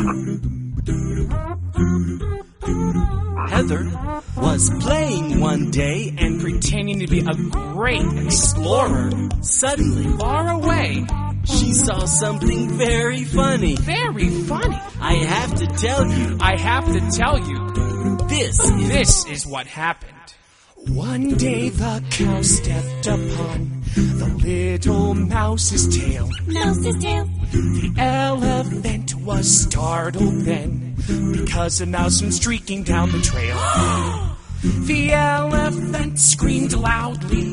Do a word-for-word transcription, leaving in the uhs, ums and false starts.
Heather was playing one day and pretending to be a great explorer. Suddenly, Far away. she saw something very funny. Very funny. I have to tell you, I have to tell you, this is... this is what happened. One day the cow stepped upon the little mouse's tail. Mouse's tail. The elephant was startled then, because a mouse went streaking down the trail. The elephant screamed loudly.